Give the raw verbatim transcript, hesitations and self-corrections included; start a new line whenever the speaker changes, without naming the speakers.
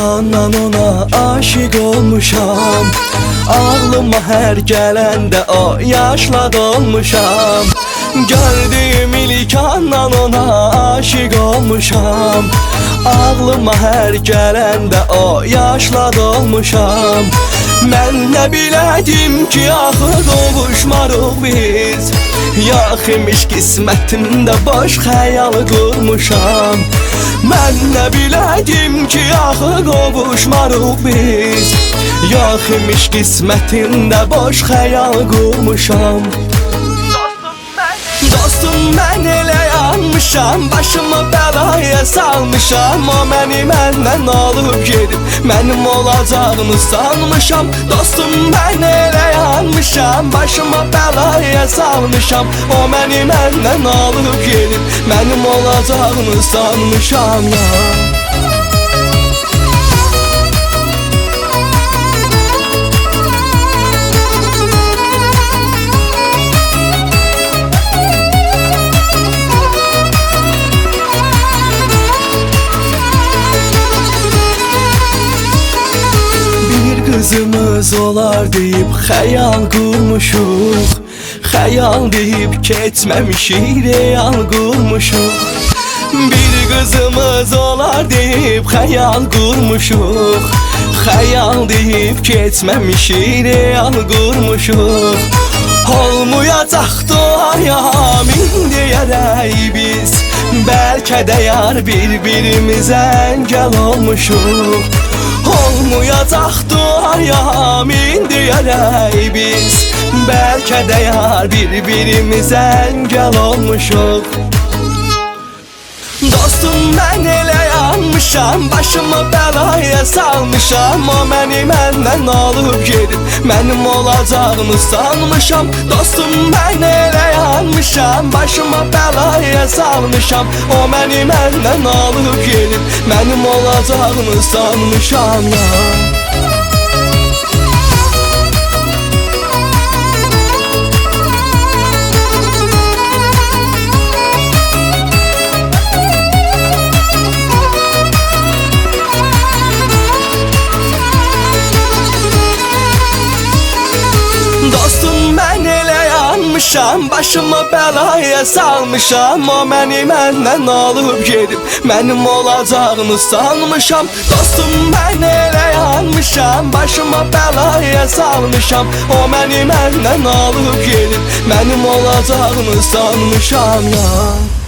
kandan ona aşık olmuşam. Ağlıma her gələndə o yaşla dolmuşam. Gördüğüm ilk andan ona aşık olmuşam. Ağlıma hər gələndə o yaşla dolmuşam. Mən nə bilədim ki axı qovuşmarıq biz. Yox imiş qismətimdə boş xəyal qurmuşam. Mən nə bilədim ki axı qovuşmarıq biz. Yox imiş qismətimdə boş xəyal qurmuşam. Dostum mən elə yanmışam, başımı bəlaya salmışam. O məni məndən alıb gedib, mənim olacağını sanmışam. Dostum mən elə yanmışam, başımı bəlaya salmışam. O məni məndən alıb gedib, mənim olacağını sanmışam ya. Qızımız olar deyib xəyal qurmuşuq. Xəyal deyib keçməmişik, real qurmuşuq. Bir qızımız olar deyib xəyal qurmuşuq. Xəyal deyib keçməmişik, real qurmuşuq. Olmayacaqdı ayamin deyərək biz. Bəlkə də yar bir-birimizə əngəl olmuşuq. Olmayacaqdı ayamin deyərək biz. Bəlkə də yar bir-birimizə əngəl olmuşuq. Dostum mən elə yanmışam, başımı bəlaya salmışam. O məni məndən alıb gedib, mənim olacağını sanmışam. Dostum mən elə yanmışam, başımı bəlaya salmışam. O məni məndən alıb gedib, mənim olacağını sanmışam ya. Dostum mən elə yanmışam, başımı bəlaya salmışam. O məni məndən alıb gedib, mənim olacağını sanmışam. Dostum mən elə yanmışam, başımı bəlaya salmışam. O məni məndən alıb gedib, mənim olacağını sanmışam ya.